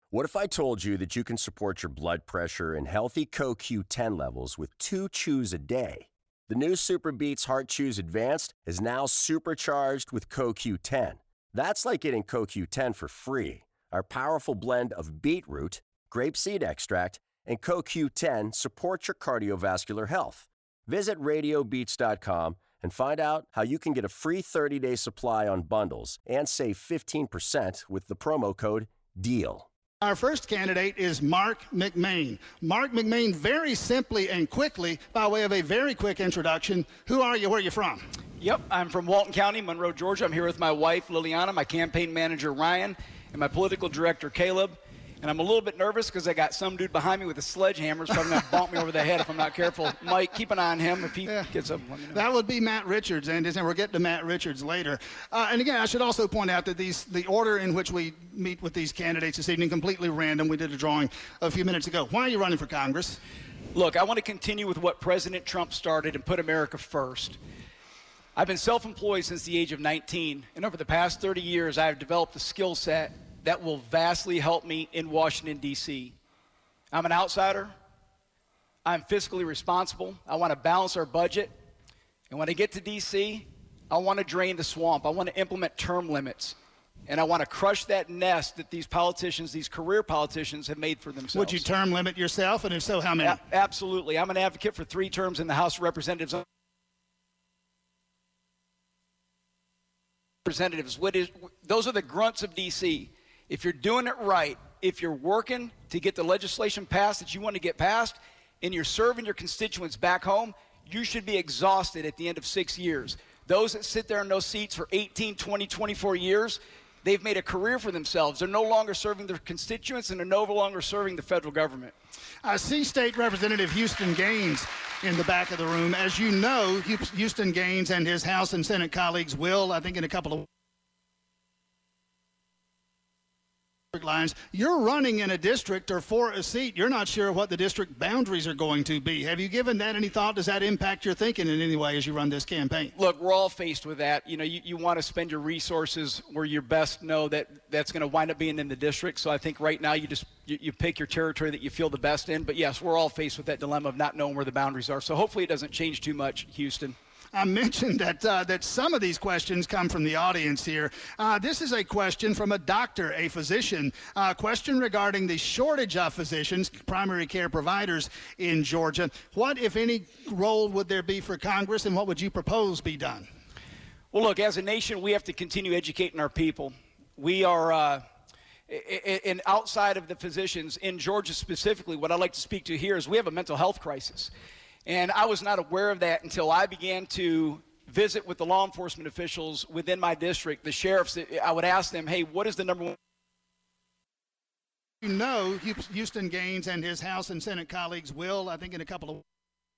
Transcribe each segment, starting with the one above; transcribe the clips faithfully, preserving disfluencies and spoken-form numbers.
What if I told you that you can support your blood pressure and healthy C O Q ten levels with two chews a day? The new Super Beats Heart Chews Advanced is now supercharged with C O Q ten. That's like getting C O Q ten for free. Our powerful blend of beetroot, grapeseed extract, and C O Q ten supports your cardiovascular health. Visit radio beats dot com and find out how you can get a free thirty-day supply on bundles and save fifteen percent with the promo code DEAL. Our first candidate is Mark McMain. Mark McMain, very simply and quickly, by way of a very quick introduction, who are you, where are you from? Yep, I'm from Walton County, Monroe, Georgia. I'm here with my wife, Liliana, my campaign manager, Ryan, and my political director, Caleb. And I'm a little bit nervous because I got some dude behind me with a sledgehammer. He's probably going to bump me over the head if I'm not careful. Mike, keep an eye on him. If he yeah. gets up, let me know. That would be Matt Richards, and we'll get to Matt Richards later. Uh, and again, I should also point out that these the order in which we meet with these candidates this evening, completely random. We did a drawing a few minutes ago. Why are you running for Congress? Look, I want to continue with what President Trump started and put America first. I've been self-employed since the age of nineteen, and over the past thirty years, I have developed a skill set that will vastly help me in Washington, D C I'm an outsider. I'm fiscally responsible. I want to balance our budget. And when I get to D C, I want to drain the swamp. I want to implement term limits. And I want to crush that nest that these politicians, these career politicians, have made for themselves. Would you term limit yourself? And if so, how many? A- absolutely. I'm an advocate for three terms in the House of Representatives. Representatives, what is, those are the grunts of D C If you're doing it right, if you're working to get the legislation passed that you want to get passed, and you're serving your constituents back home, you should be exhausted at the end of six years. Those that sit there in those seats for eighteen, twenty, twenty-four years, they've made a career for themselves. They're no longer serving their constituents, and they're no longer serving the federal government. I see State Representative Houston Gaines in the back of the room. As you know, Houston Gaines and his House and Senate colleagues will, I think in a couple of lines. You're running in a district or for a seat. You're not sure what the district boundaries are going to be. Have you given that any thought? Does that impact your thinking in any way as you run this campaign? Look, we're all faced with that. You know, you, you want to spend your resources where you best know that that's going to wind up being in the district. So I think right now you just you, you pick your territory that you feel the best in. But yes, we're all faced with that dilemma of not knowing where the boundaries are. So hopefully it doesn't change too much, Houston. I mentioned that uh, that some of these questions come from the audience here. Uh, this is a question from a doctor, a physician. A uh, question regarding the shortage of physicians, primary care providers in Georgia. What, if any, role would there be for Congress, and what would you propose be done? Well, look, as a nation, we have to continue educating our people. We are, uh, and outside of the physicians, in Georgia specifically, what I'd like to speak to here is we have a mental health crisis. And I was not aware of that until I began to visit with the law enforcement officials within my district, the sheriffs. I would ask them, hey, what is the number one? You know, Houston Gaines and his House and Senate colleagues will, I think in a couple of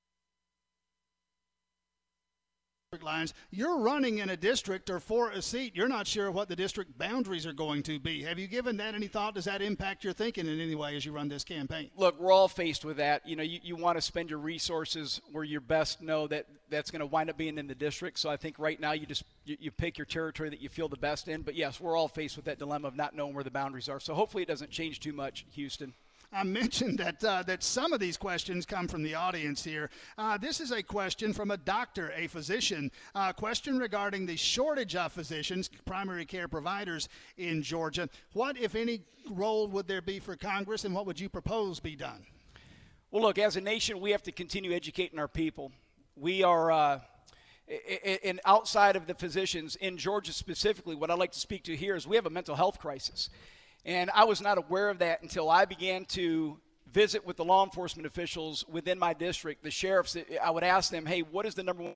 lines. You're running in a district or for a seat. You're not sure what the district boundaries are going to be. Have you given that any thought? Does that impact your thinking in any way as you run this campaign? Look, we're all faced with that. You know, you, you want to spend your resources where you best know that that's going to wind up being in the district. So I think right now you just you, you pick your territory that you feel the best in. But yes, we're all faced with that dilemma of not knowing where the boundaries are. So hopefully it doesn't change too much, Houston. I mentioned that uh, that some of these questions come from the audience here. Uh, this is a question from a doctor, a physician. A uh, question regarding the shortage of physicians, primary care providers in Georgia. What, if any, role would there be for Congress, and what would you propose be done? Well, look, as a nation, we have to continue educating our people. We are, uh, and outside of the physicians, in Georgia specifically, what I'd like to speak to here is we have a mental health crisis. And I was not aware of that until I began to visit with the law enforcement officials within my district, the sheriffs. I would ask them, hey, what is the number one?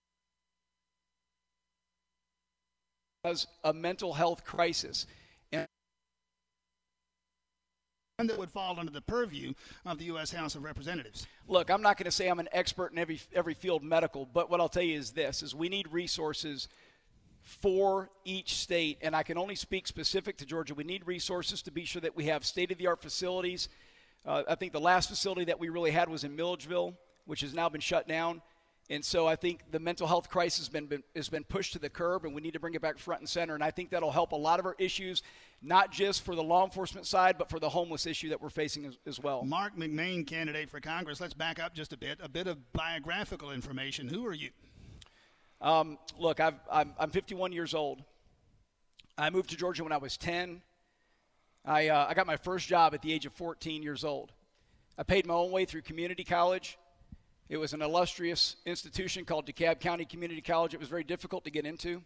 As a mental health crisis. And that would fall under the purview of the U S House of Representatives. Look, I'm not going to say I'm an expert in every every field medical, but what I'll tell you is this, is we need resources for each state, and I can only speak specific to Georgia. We need resources to be sure that we have state-of-the-art facilities. Uh, I think the last facility that we really had was in Milledgeville, which has now been shut down. And so I think the mental health crisis has been, been, has been pushed to the curb, and we need to bring it back front and center. And I think that'll help a lot of our issues, not just for the law enforcement side, but for the homeless issue that we're facing as, as well. Mark McMain, candidate for Congress. Let's back up just a bit. A bit of biographical information. Who are you? Um, look, I've, I'm, I'm fifty-one years old. I moved to Georgia when I was ten. I, uh, I got my first job at the age of fourteen years old. I paid my own way through community college. It was an illustrious institution called DeKalb County Community College. It was very difficult to get into.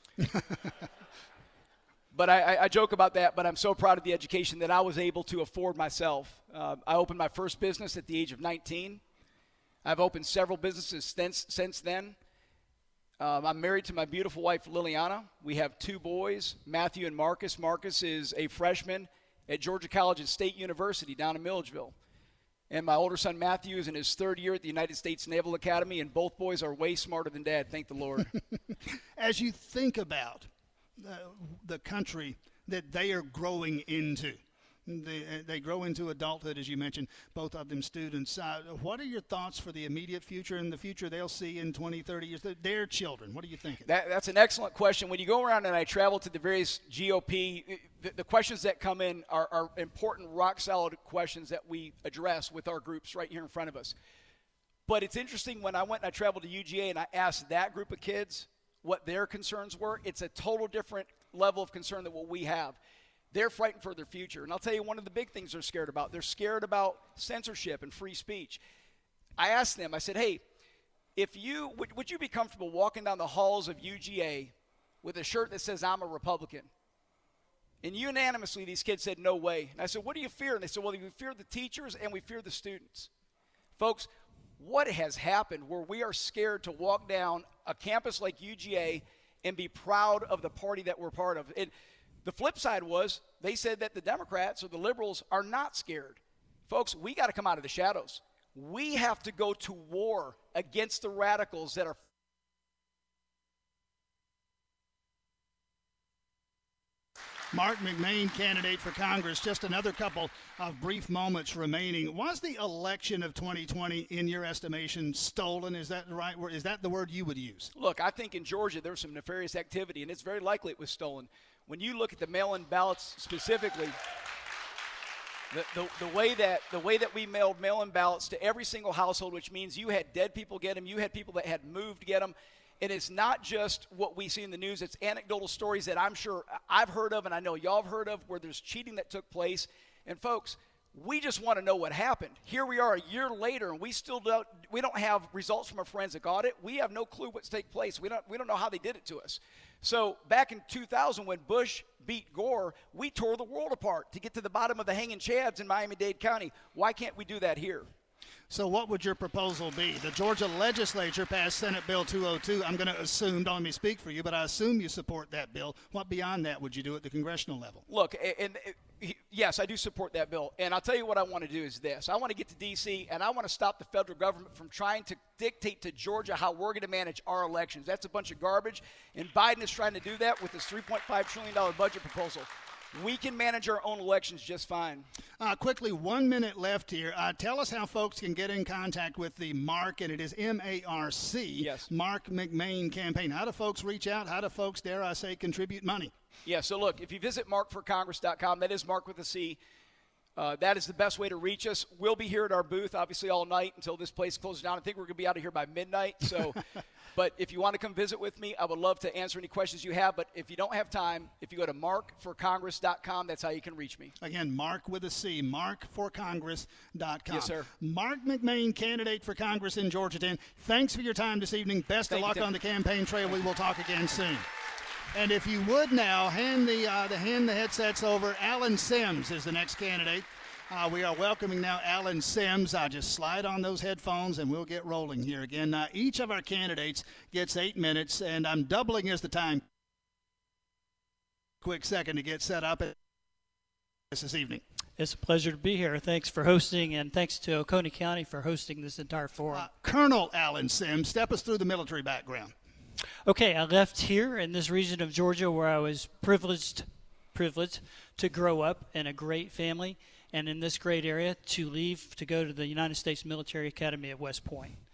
But I, I, I joke about that, but I'm so proud of the education that I was able to afford myself. Uh, I opened my first business at the age of nineteen. I've opened several businesses since, since then. Um, I'm married to my beautiful wife, Liliana. We have two boys, Matthew and Marcus. Marcus is a freshman at Georgia College and State University down in Milledgeville. And my older son, Matthew, is in his third year at the United States Naval Academy, and both boys are way smarter than Dad, thank the Lord. As you think about uh, the country that they are growing into, they, they grow into adulthood, as you mentioned, both of them students. Uh, what are your thoughts for the immediate future and the future they'll see in twenty, thirty years, their children? What are you thinking? That, that's an excellent question. When you go around and I travel to the various G O P, the, the questions that come in are, are important, rock-solid questions that we address with our groups right here in front of us. But it's interesting, when I went and I traveled to U G A and I asked that group of kids what their concerns were, it's a total different level of concern than what we have. They're frightened for their future. And I'll tell you one of the big things they're scared about. They're scared about censorship and free speech. I asked them, I said, hey, if you would, would you be comfortable walking down the halls of U G A with a shirt that says I'm a Republican? And unanimously, these kids said, no way. And I said, what do you fear? And they said, well, we fear the teachers and we fear the students. Folks, what has happened where we are scared to walk down a campus like U G A and be proud of the party that we're part of? And the flip side was they said that the Democrats or the liberals are not scared. Folks, we got to come out of the shadows. We have to go to war against the radicals that are. Mark McMain, candidate for Congress. Just another couple of brief moments remaining. Was the election of twenty twenty, in your estimation, stolen? Is that the right word? Is that the word you would use? Look, I think in Georgia there was some nefarious activity, and it's very likely it was stolen. When you look at the mail-in ballots specifically, the, the, the way that the way that we mailed mail-in ballots to every single household, which means you had dead people get them, you had people that had moved get them. And it's not just what we see in the news. It's anecdotal stories that I'm sure I've heard of and I know y'all have heard of where there's cheating that took place. And, folks, we just want to know what happened. Here we are a year later, and we still don't, we don't have results from a forensic audit. We have no clue what's taken place. We don't, we don't know how they did it to us. So back in two thousand, when Bush beat Gore, we tore the world apart to get to the bottom of the hanging chads in Miami-Dade County. Why can't we do that here? So what would your proposal be? The Georgia legislature passed Senate Bill two oh two. I'm going to assume, don't let me speak for you, but I assume you support that bill. What beyond that would you do at the congressional level? Look, and, and yes, I do support that bill. And I'll tell you what I want to do is this. I want to get to D C, and I want to stop the federal government from trying to dictate to Georgia how we're going to manage our elections. That's a bunch of garbage, and Biden is trying to do that with his three point five trillion dollars budget proposal. We can manage our own elections just fine. Uh, quickly, one minute left here. Uh, tell us how folks can get in contact with the Mark, and it is M A R C, yes. Mark McMain campaign. How do folks reach out? How do folks, dare I say, contribute money? Yeah, so look, if you visit mark for congress dot com, that is Mark with a C. Uh, that is the best way to reach us. We'll be here at our booth, obviously, all night until this place closes down. I think we're going to be out of here by midnight. So, but if you want to come visit with me, I would love to answer any questions you have. But if you don't have time, if you go to mark for congress dot com, that's how you can reach me. Again, Mark with a C, mark for congress dot com. Yes, sir. Mark McMain, candidate for Congress in Georgia. Thanks for your time this evening. Best Thank of luck you, on the campaign trail. We will talk again soon. And if you would now, hand the, uh, the, hand the headsets over. Alan Sims is the next candidate. Uh, we are welcoming now Alan Sims. I'll just slide on those headphones and we'll get rolling here again. Uh, each of our candidates gets eight minutes, and I'm doubling as the time. Quick second to get set up this evening. It's a pleasure to be here. Thanks for hosting, and thanks to Oconee County for hosting this entire forum. Uh, Colonel Alan Sims, step us through the military background. Okay, I left here in this region of Georgia where I was privileged, privileged to grow up in a great family and in this great area, to leave to go to the United States Military Academy at West Point.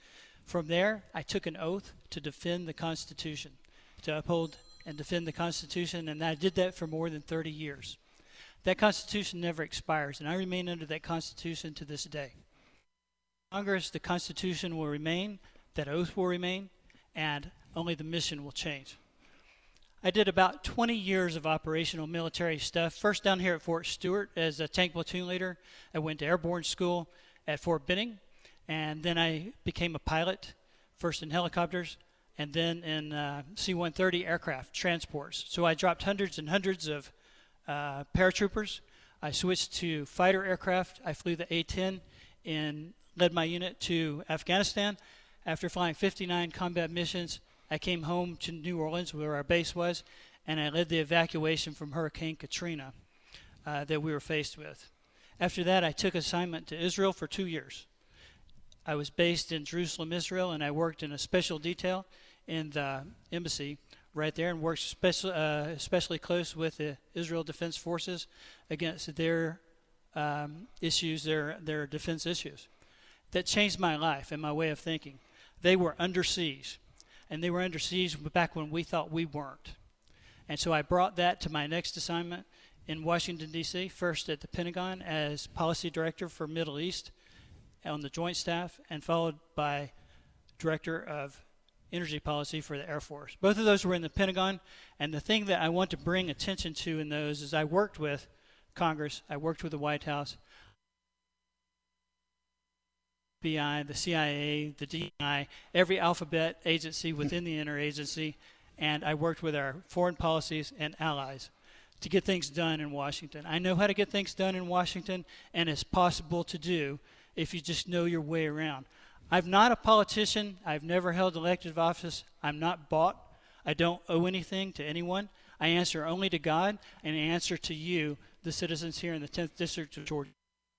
From there, I took an oath to defend the Constitution, to uphold and defend the Constitution, and I did that for more than thirty years. That Constitution never expires, and I remain under that Constitution to this day. Congress, the Constitution will remain, that oath will remain, and only the mission will change. I did about twenty years of operational military stuff, first down here at Fort Stewart as a tank platoon leader. I went to airborne school at Fort Benning, and then I became a pilot, first in helicopters, and then in uh, C one thirty aircraft transports. So I dropped hundreds and hundreds of uh, paratroopers. I switched to fighter aircraft. I flew the A ten and led my unit to Afghanistan. After flying fifty-nine combat missions, I came home to New Orleans, where our base was, and I led the evacuation from Hurricane Katrina uh, that we were faced with. After that, I took assignment to Israel for two years. I was based in Jerusalem, Israel, and I worked in a special detail in the embassy right there and worked special, uh, especially close with the Israel Defense Forces against their um, issues, their, their defense issues. That changed my life and my way of thinking. They were under siege, and they were under siege back when we thought we weren't. And so I brought that to my next assignment in Washington, D C, first at the Pentagon as Policy Director for Middle East on the Joint Staff, and followed by Director of Energy Policy for the Air Force. Both of those were in the Pentagon, and the thing that I want to bring attention to in those is I worked with Congress, I worked with the White House, F B I, the C I A, the D E I, every alphabet agency within the interagency, and I worked with our foreign policies and allies to get things done in Washington. I know how to get things done in Washington, and it's possible to do if you just know your way around. I'm not a politician. I've never held elective office. I'm not bought. I don't owe anything to anyone. I answer only to God, and I answer to you, the citizens here in the tenth District of Georgia.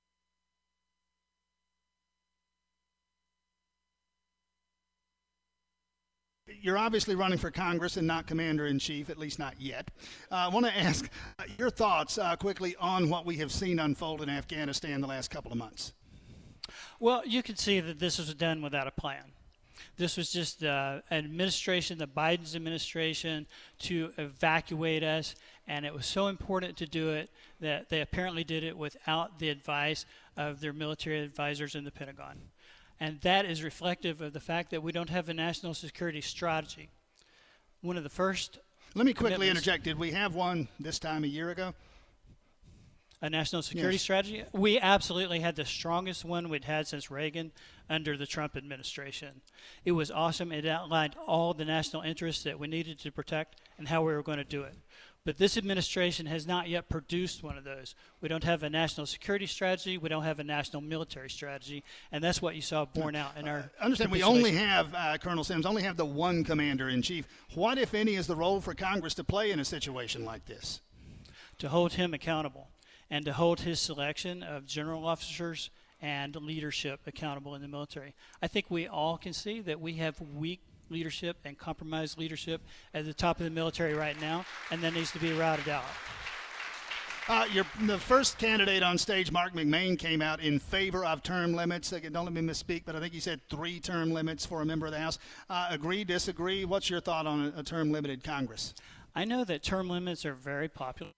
You're obviously running for Congress and not commander-in-chief, at least not yet. Uh, I want to ask uh, your thoughts uh, quickly on what we have seen unfold in Afghanistan the last couple of months. Well, you can see that this was done without a plan. This was just uh, an administration, the Biden's administration, to evacuate us, and it was so important to do it that they apparently did it without the advice of their military advisors in the Pentagon. And that is reflective of the fact that we don't have a national security strategy. One of the first Let me quickly interject. Did we have one this time a year ago? A national security Yes. strategy? We absolutely had the strongest one we'd had since Reagan under the Trump administration. It was awesome. It outlined all the national interests that we needed to protect and how we were going to do it. But this administration has not yet produced one of those. We don't have a national security strategy. We don't have a national military strategy. And that's what you saw borne out in our uh, Understand, we only have, uh, Colonel Sims, only have the one commander-in-chief. What, if any, is the role for Congress to play in a situation like this? To hold him accountable and to hold his selection of general officers and leadership accountable in the military. I think we all can see that we have weak leadership and compromised leadership at the top of the military right now, and that needs to be routed out. Uh, your, the first candidate on stage, Mark McMain, came out in favor of term limits. Don't let me misspeak, but I think he said three term limits for a member of the House. Uh, agree, disagree? What's your thought on a, a term-limited Congress? I know that term limits are very popular.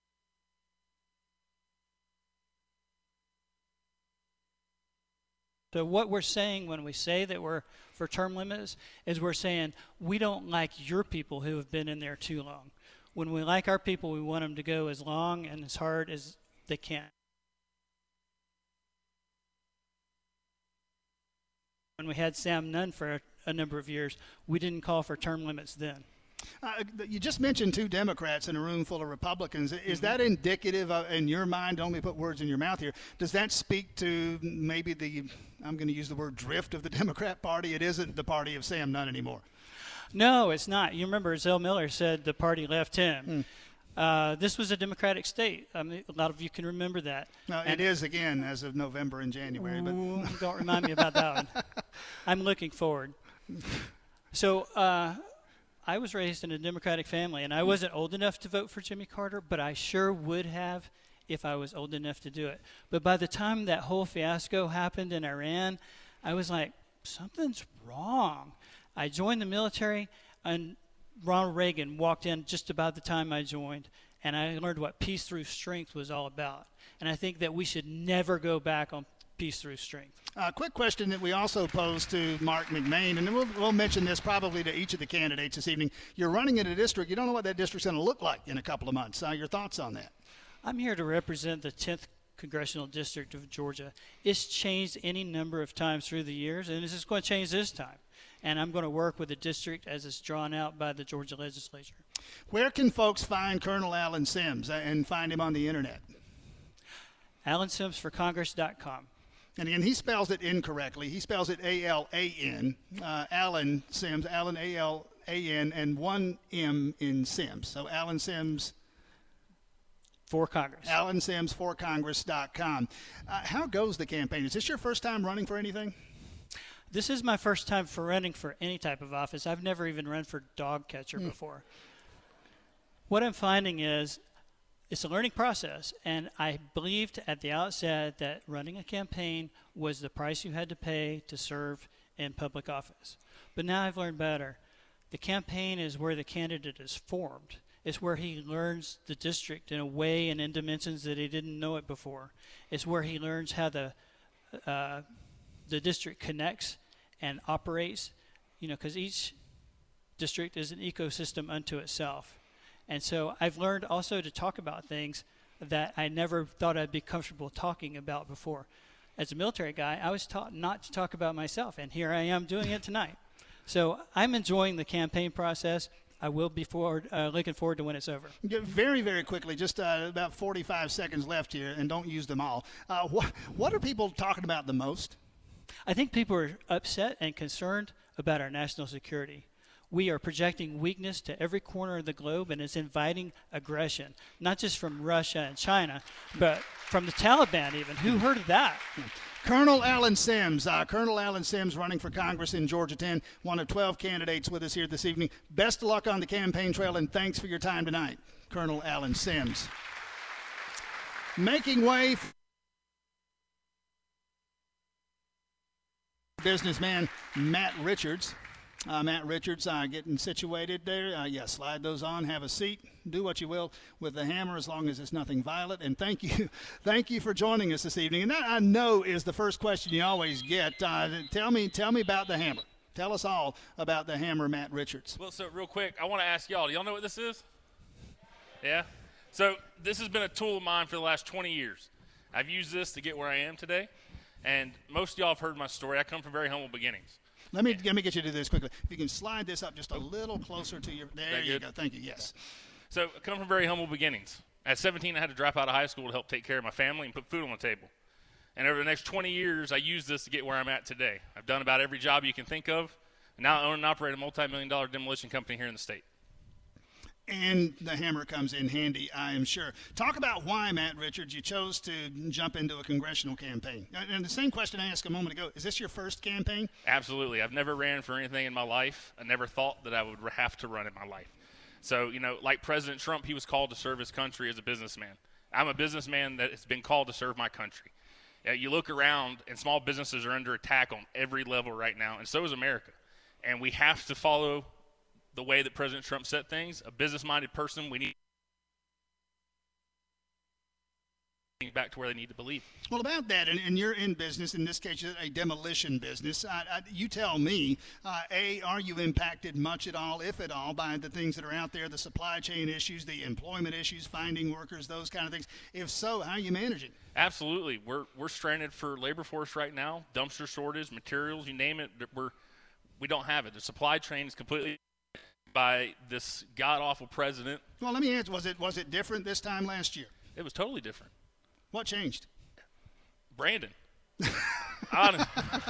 So what we're saying when we say that we're for term limits is we're saying we don't like your people who have been in there too long. When we like our people, we want them to go as long and as hard as they can. When we had Sam Nunn for a, a number of years, we didn't call for term limits then. Uh, you just mentioned two Democrats in a room full of Republicans. Is Mm-hmm. that indicative of, in your mind, don't let me put words in your mouth here, does that speak to maybe the, I'm going to use the word drift of the Democrat Party? It isn't the party of Sam Nunn anymore. No, it's not. You remember Zell Miller said the party left him. Mm. Uh, this was a Democratic state. I mean, a lot of you can remember that. No, it is again as of November and January. But Ooh, don't remind me about that one. I'm looking forward. So uh, I was raised in a Democratic family, and I wasn't old enough to vote for Jimmy Carter, but I sure would have if I was old enough to do it. But by the time that whole fiasco happened in Iran, I was like, something's wrong. I joined the military, and Ronald Reagan walked in just about the time I joined, and I learned what peace through strength was all about. And I think that we should never go back on peace through strength. A uh, quick question that we also posed to Mark McMain, and we'll, we'll mention this probably to each of the candidates this evening. You're running in a district. You don't know what that district's going to look like in a couple of months. Uh, your thoughts on that? I'm here to represent the tenth Congressional District of Georgia. It's changed any number of times through the years, and it's just going to change this time. And I'm going to work with the district as it's drawn out by the Georgia legislature. Where can folks find Colonel Alan Sims and find him on the internet? Alan Sims for Congress dot com. And again, he spells it incorrectly. He spells it A L A N. Uh, Alan Sims, Alan A L A N, and one M in Sims. So Alan Sims for Congress. Alan Sims for Congress dot com. Uh, how goes the campaign? Is this your first time running for anything? This is my first time for running for any type of office. I've never even run for dog catcher mm. before. What I'm finding is it's a learning process, and I believed at the outset that running a campaign was the price you had to pay to serve in public office. But now I've learned better. The campaign is where the candidate is formed. It's where he learns the district in a way and in dimensions that he didn't know it before. It's where he learns how the uh, the district connects and operates, you know, because each district is an ecosystem unto itself. And so I've learned also to talk about things that I never thought I'd be comfortable talking about before. As a military guy, I was taught not to talk about myself, and here I am doing it tonight. So I'm enjoying the campaign process. I will be forward, uh, looking forward to when it's over. Very, very quickly, just uh, about forty-five seconds left here, and don't use them all. Uh, what, what are people talking about the most? I think people are upset and concerned about our national security. We are projecting weakness to every corner of the globe, and it's inviting aggression, not just from Russia and China, but from the Taliban even. Who heard of that? Colonel Alan Sims, uh, Colonel Alan Sims running for Congress in Georgia ten, one of twelve candidates with us here this evening. Best of luck on the campaign trail, and thanks for your time tonight, Colonel Alan Sims. Making way for businessman Matt Richards. Uh, Matt Richards uh, getting situated there. Uh, yeah, slide those on, have a seat, do what you will with the hammer as long as it's nothing violent. And thank you thank you for joining us this evening. And that, I know, is the first question you always get. Uh, tell me tell me about the hammer. Tell us all about the hammer, Matt Richards. Well, so real quick, I want to ask y'all, do y'all know what this is? Yeah? So this has been a tool of mine for the last twenty years. I've used this to get where I am today. And most of y'all have heard my story. I come from very humble beginnings. Let me let me get you to do this quickly. If you can slide this up just a little closer to your – there you go. Thank you. Yes. So I come from very humble beginnings. At seventeen, I had to drop out of high school to help take care of my family and put food on the table. And over the next twenty years, I used this to get where I'm at today. I've done about every job you can think of. And now I own and operate a multi-million dollar demolition company here in the state. And the hammer comes in handy, I am sure. Talk about why, Matt Richards, you chose to jump into a congressional campaign. And the same question I asked a moment ago, is this your first campaign? Absolutely. I've never ran for anything in my life. I never thought that I would have to run in my life. So, you know, like President Trump, he was called to serve his country as a businessman. I'm a businessman that has been called to serve my country. Uh, you look around, and small businesses are under attack on every level right now, and so is America. And we have to follow the way that President Trump set things. A business-minded person, we need things back to where they need to believe. Well, about that, and, and you're in business, in this case, a demolition business. I, I, you tell me, uh, A, are you impacted much at all, if at all, by the things that are out there, the supply chain issues, the employment issues, finding workers, those kind of things? If so, how are you managing? Absolutely. We're we're stranded for labor force right now, dumpster shortage, materials, you name it. We're, we don't have it. The supply chain is completely by this god-awful president. Well, let me ask, was it was it different this time last year? It was totally different. What changed? Brandon. Honest.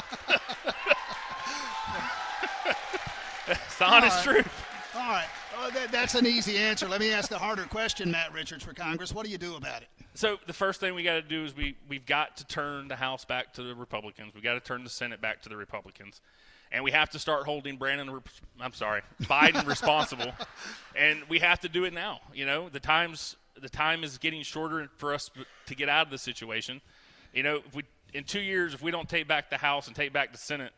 It's the honest All right. truth. All right. Oh, that, that's an easy answer. Let me ask the harder question, Matt Richards, for Congress. What do you do about it? So the first thing we got to do is we, we've got to turn the House back to the Republicans. We've got to turn the Senate back to the Republicans. And we have to start holding Brandon, I'm sorry, Biden responsible. And we have to do it now. You know, the times, the time is getting shorter for us to get out of this situation. You know, if we, in two years, if we don't take back the House and take back the Senate,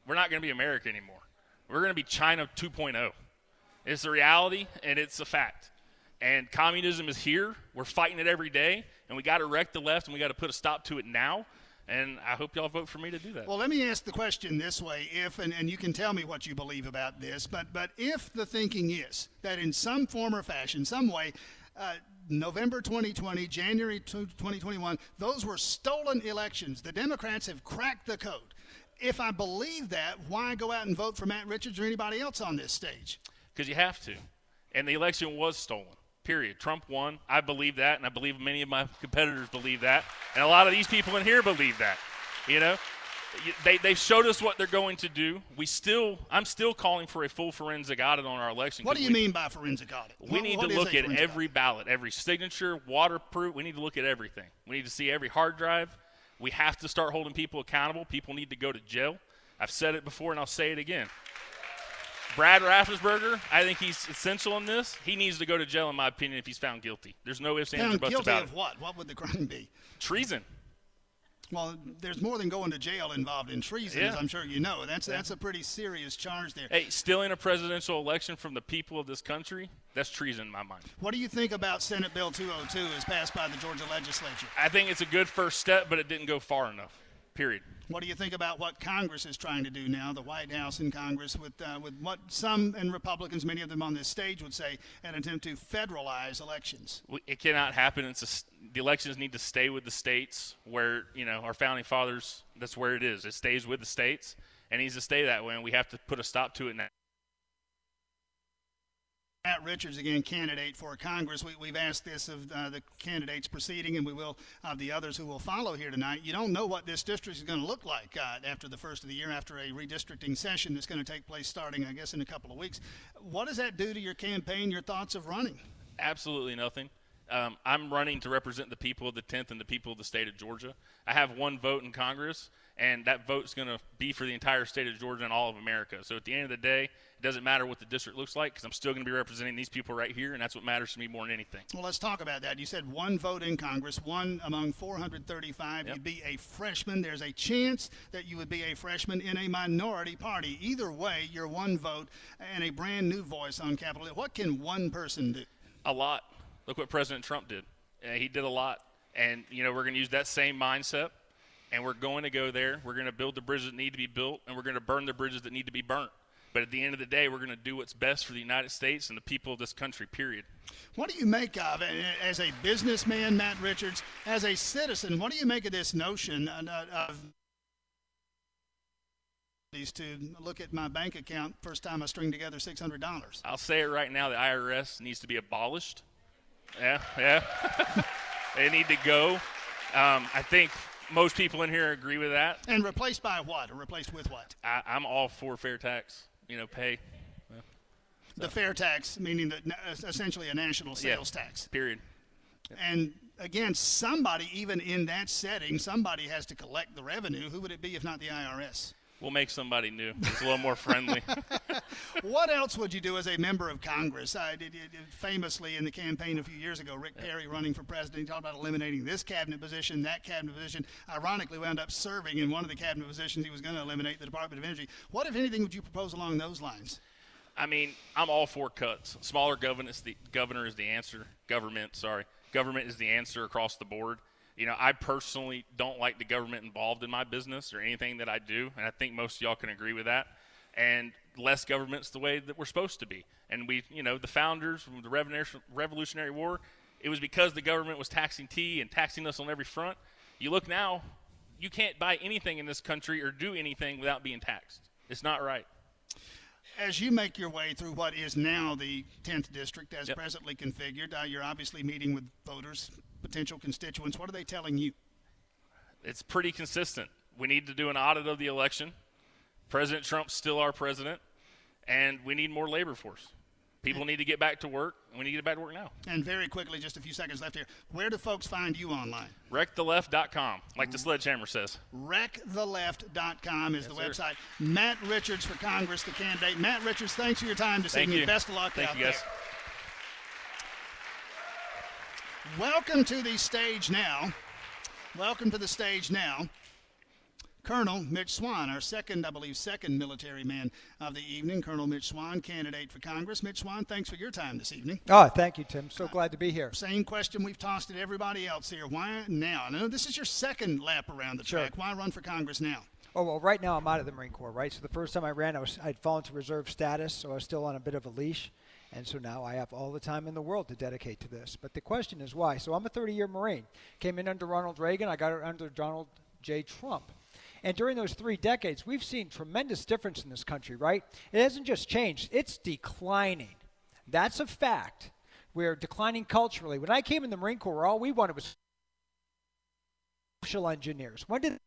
we're not going to be America anymore. We're going to be China two point oh. It's a reality, and it's a fact. And communism is here. We're fighting it every day, and we got to wreck the left, and we got to put a stop to it now. And I hope y'all vote for me to do that. Well, let me ask the question this way, if, and, and you can tell me what you believe about this, but, but if the thinking is that in some form or fashion, some way, uh, November twenty twenty, January twenty twenty-one, those were stolen elections. The Democrats have cracked the code. If I believe that, why go out and vote for Matt Richards or anybody else on this stage? Because you have to. And the election was stolen. Period. Trump won. I believe that, and I believe many of my competitors believe that, and a lot of these people in here believe that. You know, they they showed us what they're going to do. We still, I'm still calling for a full forensic audit on our election. What do you we, mean by forensic audit? We what, need what to look at every audit? ballot, every signature, waterproof. We need to look at everything. We need to see every hard drive. We have to start holding people accountable. People need to go to jail. I've said it before, and I'll say it again. Brad Raffensperger, I think he's essential in this. He needs to go to jail, in my opinion, if he's found guilty. There's no ifs, ands, or buts guilty about of it. what? What would the crime be? Treason. Well, there's more than going to jail involved in treason, Yeah. as I'm sure you know. That's Yeah. that's a pretty serious charge there. Hey, stealing a presidential election from the people of this country, that's treason in my mind. What do you think about Senate Bill two oh two as passed by the Georgia legislature? I think it's a good first step, but it didn't go far enough, period. What do you think about what Congress is trying to do now, the White House and Congress, with uh, with what some and Republicans, many of them on this stage, would say an attempt to federalize elections? We, it cannot happen. It's a, the elections need to stay with the states where, you know, our founding fathers, that's where it is. It stays with the states, and it needs to stay that way, and we have to put a stop to it now. Matt Richards, again, candidate for Congress. We, we've asked this of uh, the candidates preceding, and we will of the others who will follow here tonight. You don't know what this district is going to look like uh, after the first of the year, after a redistricting session that's going to take place starting, I guess, in a couple of weeks. What does that do to your campaign, your thoughts of running? Absolutely nothing. Um, I'm running to represent the people of the tenth and the people of the state of Georgia. I have one vote in Congress, and that vote's going to be for the entire state of Georgia and all of America. So at the end of the day, it doesn't matter what the district looks like, because I'm still going to be representing these people right here, and that's what matters to me more than anything. Well, let's talk about that. You said one vote in Congress, one among four hundred thirty-five. Yep. You'd be a freshman. There's a chance that you would be a freshman in a minority party. Either way, you're one vote and a brand new voice on Capitol Hill. What can one person do? A lot. Look what President Trump did. Uh, he did a lot. And, you know, we're going to use that same mindset, and we're going to go there. We're going to build the bridges that need to be built, and we're going to burn the bridges that need to be burnt. But at the end of the day, we're going to do what's best for the United States and the people of this country, period. What do you make of, as a businessman, Matt Richards, as a citizen, what do you make of this notion of to look at my bank account first time I string together six hundred dollars? I'll say it right now, the I R S needs to be abolished. Yeah, yeah. They need to go. Um, I think most people in here agree with that. And replaced by what? Or replaced with what? I, I'm all for fair tax, you know, pay. Yeah. The fair tax, meaning that essentially a national sales yeah, tax. Period. And again, somebody, even in that setting, somebody has to collect the revenue. Who would it be if not the I R S? We'll make somebody new. It's a little more friendly. What else would you do as a member of Congress? I did, did, famously in the campaign a few years ago, Rick Perry running for president, he talked about eliminating this cabinet position, that cabinet position. Ironically, wound up serving in one of the cabinet positions he was going to eliminate, the Department of Energy. What, if anything, would you propose along those lines? I mean, I'm all for cuts. Smaller government is the, governor is the answer. Government, sorry. Government is the answer across the board. You know, I personally don't like the government involved in my business or anything that I do, and I think most of y'all can agree with that. And less government's the way that we're supposed to be. And we, you know, the founders from the Revolutionary War, it was because the government was taxing tea and taxing us on every front. You look now, you can't buy anything in this country or do anything without being taxed. It's not right. As you make your way through what is now the tenth District as yep. presently configured, uh, you're obviously meeting with voters, potential constituents. What are they telling you? It's pretty consistent. We need to do an audit of the election. President Trump's still our president, and we need more labor force. People need to get back to work, and we need to get back to work now. And very quickly, just a few seconds left here, where do folks find you online? wreck the left dot com, like the Sledgehammer says. wreck the left dot com is yes, the sir. website. Matt Richards for Congress, the candidate. Matt Richards, thanks for your time this Thank evening. you. Best of luck Thank out you, guys. there. Welcome to the stage now. Welcome to the stage now. Colonel Mitch Swan, our second, I believe, second military man of the evening. Colonel Mitch Swan, candidate for Congress. Mitch Swan, thanks for your time this evening. Oh, thank you, Tim. So glad to be here. Same question we've tossed at everybody else here. Why now? I know this is your second lap around the track. Sure. Why run for Congress now? Oh, well, right now I'm out of the Marine Corps, right? So the first time I ran, I was, I'd fallen to reserve status, so I was still on a bit of a leash. And so now I have all the time in the world to dedicate to this. But the question is why? So I'm a thirty-year Marine. Came in under Ronald Reagan. I got it under Donald J. Trump. And during those three decades, we've seen tremendous difference in this country, right? It hasn't just changed. It's declining. That's a fact. We're declining culturally. When I came in the Marine Corps, all we wanted was social engineers. When did...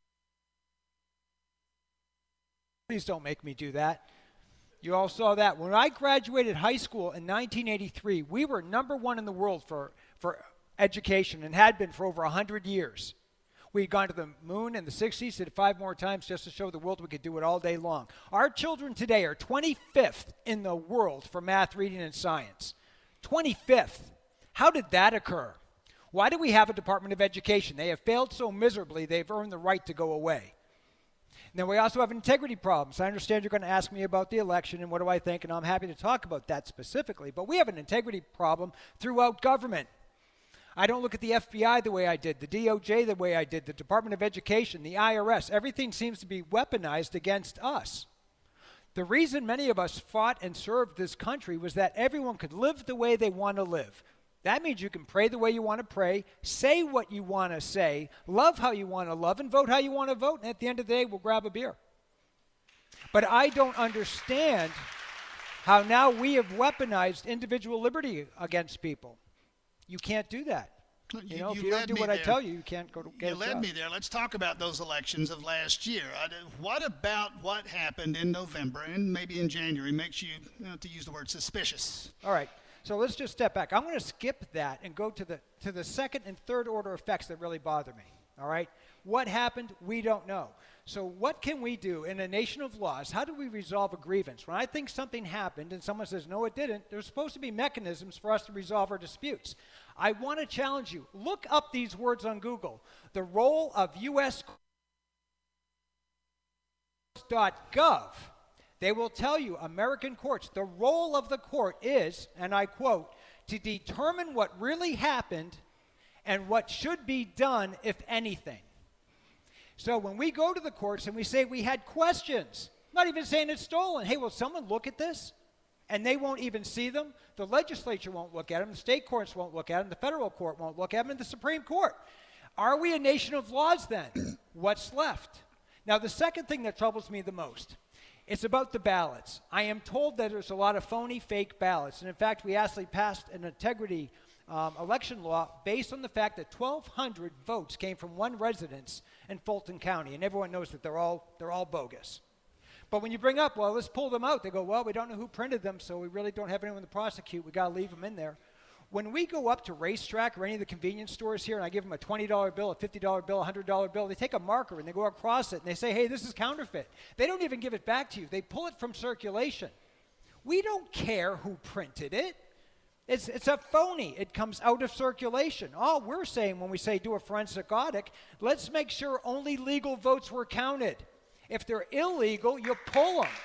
Please don't make me do that. You all saw that. When I graduated high school in nineteen eighty-three, we were number one in the world for, for education and had been for over one hundred years. We had gone to the moon in the sixties, did it five more times just to show the world we could do it all day long. Our children today are twenty-fifth in the world for math, reading, and science. twenty-fifth. How did that occur? Why do we have a Department of Education? They have failed so miserably, they've earned the right to go away. Now, we also have integrity problems. I understand you're going to ask me about the election and what do I think, and I'm happy to talk about that specifically. But we have an integrity problem throughout government. I don't look at the F B I the way I did, the D O J the way I did, the Department of Education, the I R S. Everything seems to be weaponized against us. The reason many of us fought and served this country was that everyone could live the way they want to live. That means you can pray the way you want to pray, say what you want to say, love how you want to love, and vote how you want to vote. And at the end of the day, we'll grab a beer. But I don't understand how now we have weaponized individual liberty against people. You can't do that. You, you know, if you don't do what there. I tell you, you can't go to get You a led job. me there. Let's talk about those elections of last year. I, what about what happened in November and maybe in January makes you, you know, to use the word, suspicious? All right. So let's just step back. I'm going to skip that and go to the to the second and third order effects that really bother me. All right? What happened? We don't know. So what can we do in a nation of laws? How do we resolve a grievance? When I think something happened and someone says, no, it didn't, there's supposed to be mechanisms for us to resolve our disputes. I want to challenge you. Look up these words on Google. The role of U S dot gov. They will tell you, American courts, the role of the court is, and I quote, to determine what really happened and what should be done, if anything. So when we go to the courts and we say we had questions, not even saying it's stolen, hey, will someone look at this? And they won't even see them. The legislature won't look at them. The state courts won't look at them. The federal court won't look at them. And the Supreme Court. Are we a nation of laws then? What's left? Now, the second thing that troubles me the most, it's about the ballots. I am told that there's a lot of phony, fake ballots. And in fact, we actually passed an integrity um, election law based on the fact that twelve hundred votes came from one residence in Fulton County. And everyone knows that they're all, they're all bogus. But when you bring up, well, let's pull them out, they go, well, we don't know who printed them, so we really don't have anyone to prosecute. We got to leave them in there. When we go up to Racetrack or any of the convenience stores here and I give them a twenty dollar bill, a fifty dollar bill, a one hundred dollar bill, they take a marker and they go across it and they say, hey, this is counterfeit. They don't even give it back to you. They pull it from circulation. We don't care who printed it. It's, it's a phony. It comes out of circulation. All we're saying when we say do a forensic audit, let's make sure only legal votes were counted. If they're illegal, you pull them.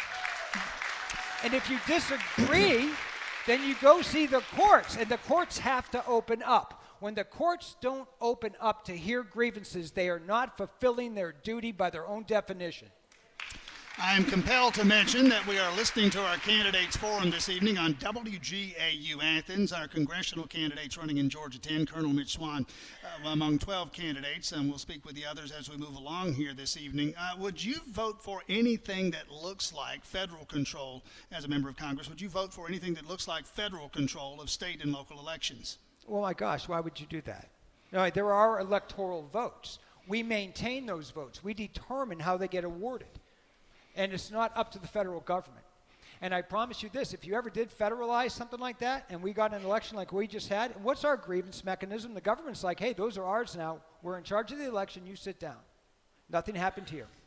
And if you disagree, then you go see the courts, and the courts have to open up. When the courts don't open up to hear grievances, they are not fulfilling their duty by their own definition. I am compelled to mention that we are listening to our candidates forum this evening on W G A U Athens. Our congressional candidates running in Georgia ten, Colonel Mitch Swan, uh, among twelve candidates, and we'll speak with the others as we move along here this evening. Uh, would you vote for anything that looks like federal control as a member of Congress? Would you vote for anything that looks like federal control of state and local elections? Well, my gosh, why would you do that? No, there are electoral votes. We maintain those votes. We determine how they get awarded. And it's not up to the federal government. And I promise you this, if you ever did federalize something like that, and we got an election like we just had, and what's our grievance mechanism? The government's like, hey, those are ours now. We're in charge of the election. You sit down. Nothing happened here.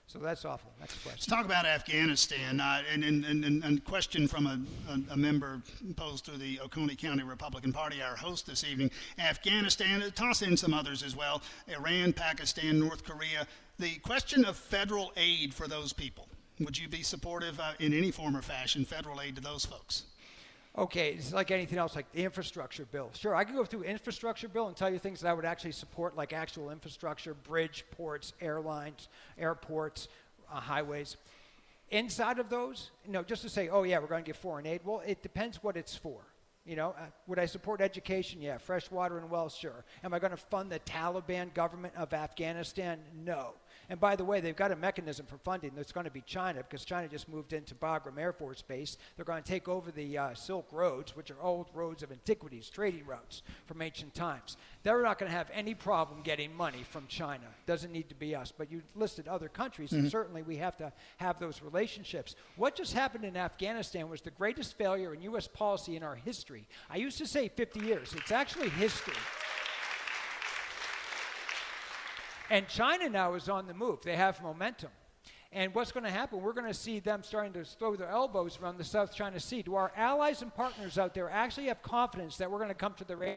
So that's awful. Next question. Let's talk about Afghanistan. Uh, and, and, and, and a question from a, a, a member posed through the Oconee County Republican Party, our host this evening. Afghanistan, toss in some others as well. Iran, Pakistan, North Korea. The question of federal aid for those people. Would you be supportive uh, in any form or fashion, federal aid to those folks? Okay, it's like anything else, like the infrastructure bill. Sure, I can go through infrastructure bill and tell you things that I would actually support, like actual infrastructure, bridge, ports, airlines, airports, uh, highways. Inside of those, you know, just to say, oh yeah, we're going to give foreign aid. Well, it depends what it's for. You know, uh, would I support education? Yeah. Fresh water and wells? Sure. Am I going to fund the Taliban government of Afghanistan? No. And by the way, they've got a mechanism for funding that's going to be China, because China just moved into Bagram Air Force Base. They're going to take over the uh, Silk Roads, which are old roads of antiquities, trading routes from ancient times. They're not going to have any problem getting money from China. Doesn't need to be us. But you listed other countries, mm-hmm. and certainly we have to have those relationships. What just happened in Afghanistan was the greatest failure in U S policy in our history. I used to say fifty years. It's actually history. And China now is on the move. They have momentum. And what's going to happen, we're going to see them starting to throw their elbows around the South China Sea. Do our allies and partners out there actually have confidence that we're going to come to the aid?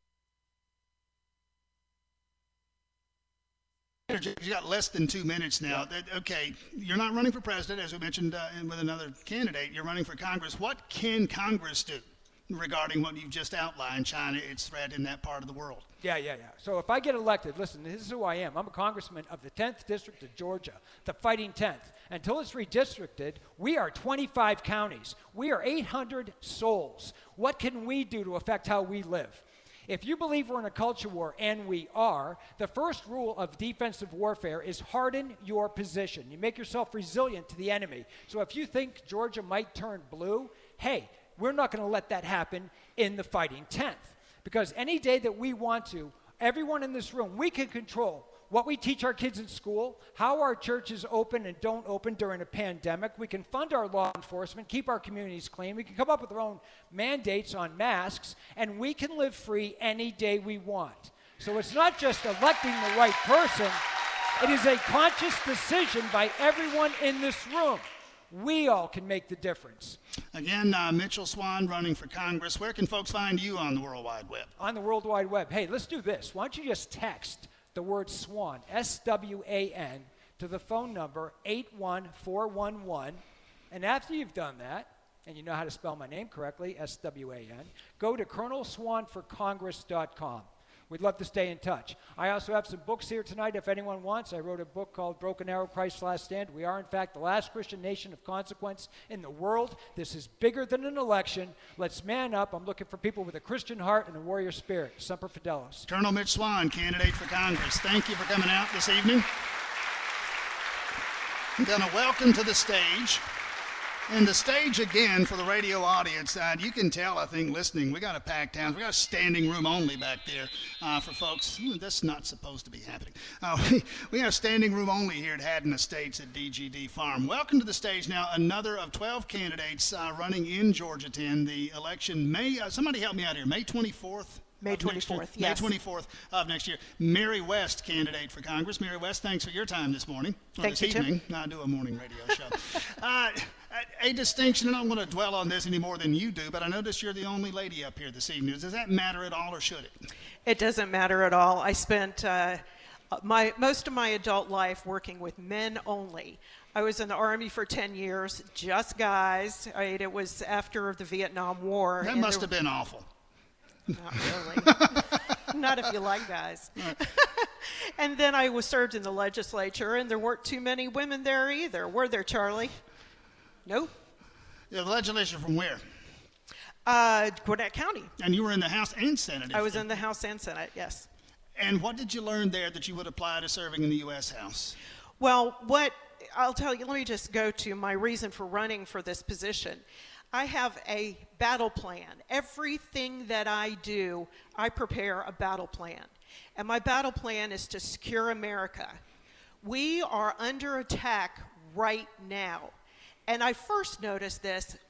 You got less than two minutes now. Yeah. Okay, you're not running for president, as we mentioned uh, with another candidate. You're running for Congress. What can Congress do regarding what you've just outlined, China, its threat in that part of the world? Yeah, yeah, yeah. So if I get elected, listen, this is who I am. I'm a congressman of the tenth District of Georgia, the Fighting tenth. Until it's redistricted, we are twenty-five counties. We are eight hundred souls. What can we do to affect how we live? If you believe we're in a culture war, and we are, the first rule of defensive warfare is harden your position. You make yourself resilient to the enemy. So if you think Georgia might turn blue, hey, we're not going to let that happen in the Fighting tenth. Because any day that we want to, everyone in this room, we can control what we teach our kids in school, how our churches open and don't open during a pandemic. We can fund our law enforcement, keep our communities clean. We can come up with our own mandates on masks, and we can live free any day we want. So it's not just electing the right person. It is a conscious decision by everyone in this room. We all can make the difference. Again, uh, Mitchell Swan running for Congress. Where can folks find you on the World Wide Web? On the World Wide Web. Hey, let's do this. Why don't you just text the word SWAN, S W A N, to the phone number eight one four one one. And after you've done that, and you know how to spell my name correctly, S W A N, go to colonel swan for congress dot com. We'd love to stay in touch. I also have some books here tonight if anyone wants. I wrote a book called Broken Arrow, Christ's Last Stand. We are, in fact, the last Christian nation of consequence in the world. This is bigger than an election. Let's man up. I'm looking for people with a Christian heart and a warrior spirit. Semper Fidelis. Colonel Mitch Swan, candidate for Congress. Thank you for coming out this evening. I'm going to welcome to the stage. And the stage again for the radio audience. Uh, you can tell, I think, listening, we got a packed house. We got a standing room only back there uh, for folks. That's not supposed to be happening. Uh, we, we have standing room only here at Haddon Estates at D G D Farm. Welcome to the stage now. Another of twelve candidates uh, running in Georgia ten. The election May. Uh, somebody help me out here. May twenty-fourth. May twenty-fourth, yes. May twenty-fourth of next year. Mary West, candidate for Congress. Mary West, thanks for your time this morning. Or Thank this you, evening. Tim. I do a morning radio show. uh, a, a distinction, and I don't want to dwell on this any more than you do, but I notice you're the only lady up here this evening. Does that matter at all, or should it? It doesn't matter at all. I spent uh, my most of my adult life working with men only. I was in the Army for ten years, just guys. I, it was after the Vietnam War. That must have been awful. Not really. Not if you like guys. And then I was served in the legislature, and there weren't too many women there either. Were there, Charlie? Nope. Yeah, the legislature from where? Uh, Gwinnett County. And you were in the House and Senate? I was in the House and Senate, yes. And what did you learn there that you would apply to serving in the U S House? Well, what I'll tell you, let me just go to my reason for running for this position. I have a battle plan. Everything that I do, I prepare a battle plan. And my battle plan is to secure America. We are under attack right now. And I first noticed this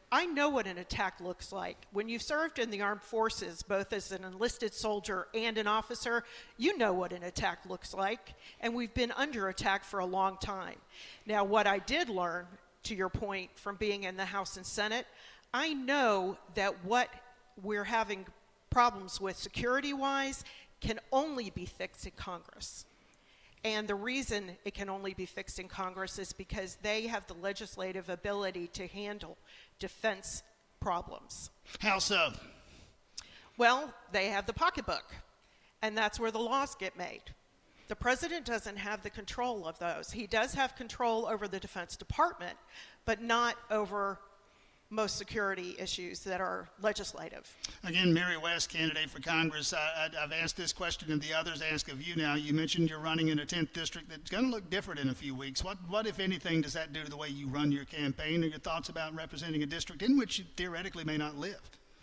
I know what an attack looks like. When you've served in the armed forces, both as an enlisted soldier and an officer, you know what an attack looks like, and we've been under attack for a long time. Now, what I did learn, to your point, from being in the House and Senate, I know that what we're having problems with security-wise can only be fixed in Congress. And the reason it can only be fixed in Congress is because they have the legislative ability to handle defense problems. How so? Well, they have the pocketbook, and that's where the laws get made. The president doesn't have the control of those. He does have control over the Defense Department, but not over most security issues that are legislative. Again, Mary West, candidate for Congress. I, I, I've asked this question and the others ask of you now. You mentioned you're running in a tenth district that's going to look different in a few weeks. What, what, if anything, does that do to the way you run your campaign or your thoughts about representing a district in which you theoretically may not live?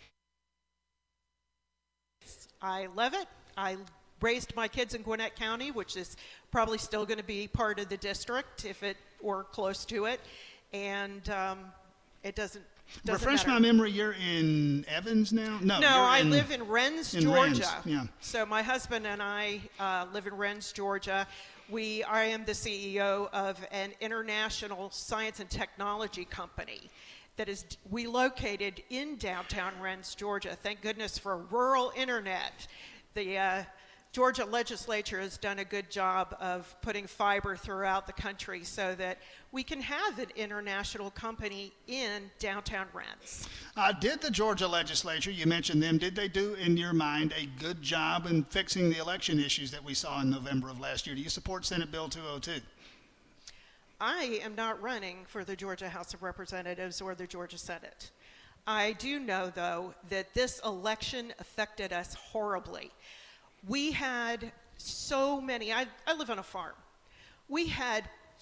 I love it. I raised my kids in Gwinnett County, which is probably still going to be part of the district if it or close to it. And um, it doesn't Doesn't Refresh matter. my memory, you're in Evans now? No, no you're I in, live in Rennes, in Georgia. Rennes, yeah. So my husband and I uh, live in Rennes, Georgia. We, I am the C E O of an international science and technology company that is we located in downtown Rennes, Georgia. Thank goodness for rural internet. The uh, Georgia legislature has done a good job of putting fiber throughout the country so that we can have an international company in downtown Rennes. Uh, did the Georgia legislature, you mentioned them, did they do, in your mind, a good job in fixing the election issues that we saw in November of last year? Do you support Senate Bill two oh two? I am not running for the Georgia House of Representatives or the Georgia Senate. I do know, though, that this election affected us horribly. We had so many, I, I live on a farm. We had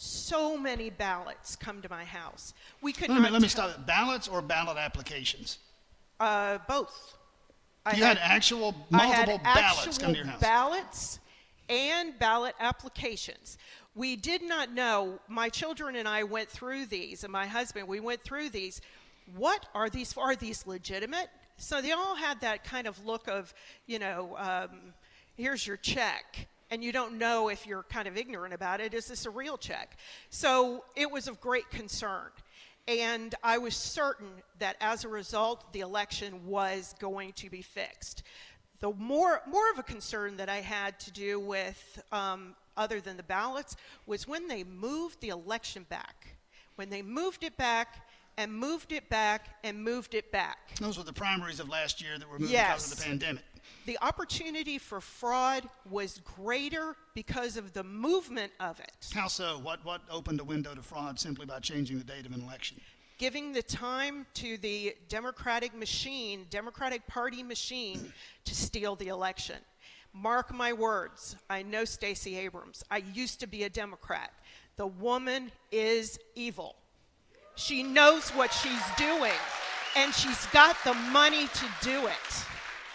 so many ballots come to my house. We could let not me, let me tell- stop it. Ballots or ballot applications? Uh, both. I You had, actual I had multiple ballots actual come to your house. ballots and ballot applications. We did not know, my children and I went through these, and my husband, we went through these. What are these for? Are these legitimate? So they all had that kind of look of, you know, um, here's your check, and you don't know if you're kind of ignorant about it. Is this a real check? So it was of great concern. And I was certain that as a result, the election was going to be fixed. The more, more of a concern that I had to do with, um, other than the ballots, was when they moved the election back. When they moved it back and moved it back and moved it back. Those were the primaries of last year that were moved Yes. because of the pandemic. The opportunity for fraud was greater because of the movement of it. How so? What, what opened a window to fraud simply by changing the date of an election? Giving the time to the Democratic machine, Democratic Party machine, to steal the election. Mark my words, I know Stacey Abrams. I used to be a Democrat. The woman is evil. She knows what she's doing, and she's got the money to do it.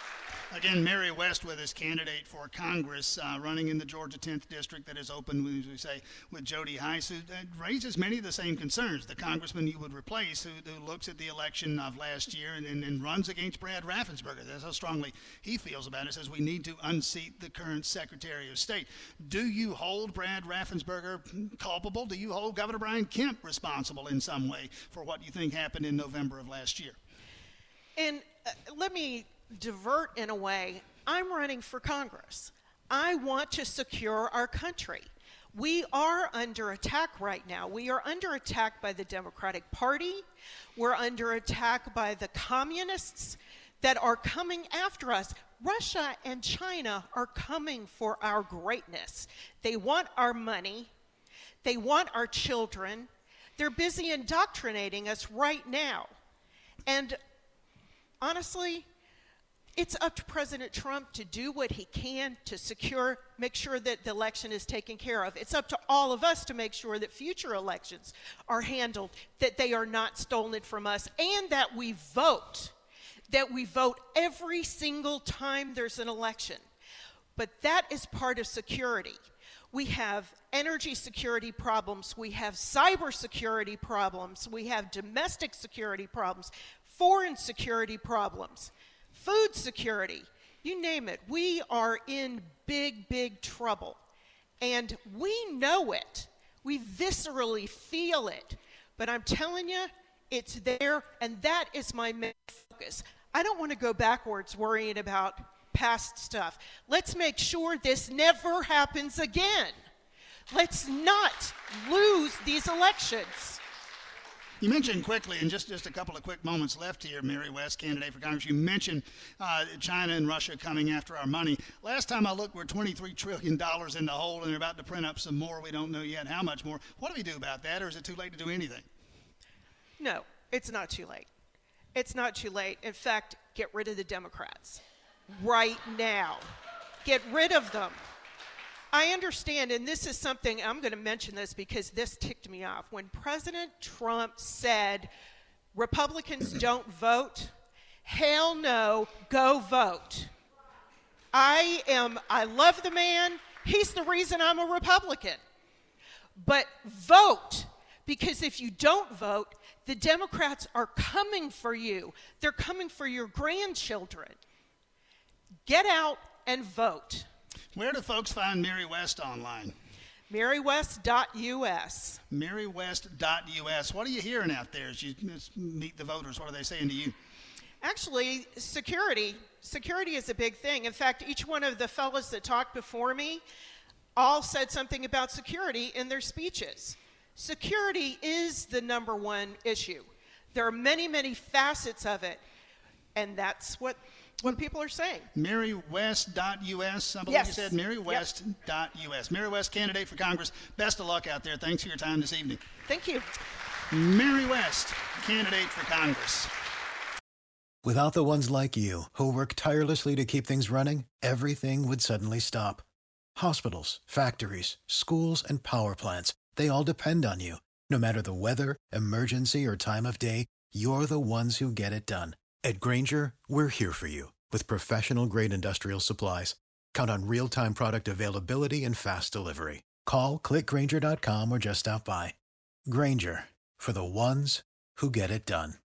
Again, Mary West with us, candidate for Congress, uh, running in the Georgia tenth District that is open, as we say, with Jody Hice, who uh, raises many of the same concerns. The congressman you would replace who, who looks at the election of last year and, and, and runs against Brad Raffensperger. That's how strongly he feels about it. Says we need to unseat the current Secretary of State. Do you hold Brad Raffensperger culpable? Do you hold Governor Brian Kemp responsible in some way for what you think happened in November of last year? And uh, let me divert in a way. I'm running for Congress. I want to secure our country. We are under attack right now. We are under attack by the Democratic Party. We're under attack by the communists that are coming after us. Russia and China are coming for our greatness. They want our money. They want our children. They're busy indoctrinating us right now. And honestly, it's up to President Trump to do what he can to secure, make sure that the election is taken care of. It's up to all of us to make sure that future elections are handled, that they are not stolen from us, and that we vote, that we vote every single time there's an election. But that is part of security. We have energy security problems. We have cybersecurity problems. We have domestic security problems, foreign security problems, food security. You name it. We are in big, big trouble. And we know it. We viscerally feel it. But I'm telling you, it's there, and that is my main focus. I don't want to go backwards worrying about past stuff. Let's make sure this never happens again. Let's not lose these elections. You mentioned quickly, and just, just a couple of quick moments left here, Mary West, candidate for Congress, you mentioned uh, China and Russia coming after our money. Last time I looked, we're twenty-three trillion dollars in the hole, and they're about to print up some more. We don't know yet how much more. What do we do about that, or is it too late to do anything? No, it's not too late. It's not too late. In fact, get rid of the Democrats right now. Get rid of them. I understand, and this is something, I'm going to mention this because this ticked me off. When President Trump said, Republicans don't vote, hell no, go vote. I am, I love the man. He's the reason I'm a Republican. But vote, because if you don't vote, the Democrats are coming for you. They're coming for your grandchildren. Get out and vote. Where do folks find Mary West online? Mary West dot U S. Mary West dot U S. What are you hearing out there as you meet the voters? What are they saying to you? Actually, security. Security is a big thing. In fact, each one of the fellows that talked before me all said something about security in their speeches. Security is the number one issue. There are many, many facets of it, and that's what What people are saying. Mary West dot U S, I believe yes. you said. Mary West dot U S. Mary West, candidate for Congress. Best of luck out there. Thanks for your time this evening. Thank you. Mary West, candidate for Congress. Without the ones like you, who work tirelessly to keep things running, everything would suddenly stop. Hospitals, factories, schools, and power plants, they all depend on you. No matter the weather, emergency, or time of day, you're the ones who get it done. At Grainger, we're here for you with professional-grade industrial supplies. Count on real-time product availability and fast delivery. Call, click Grainger dot com, or just stop by. Grainger, for the ones who get it done.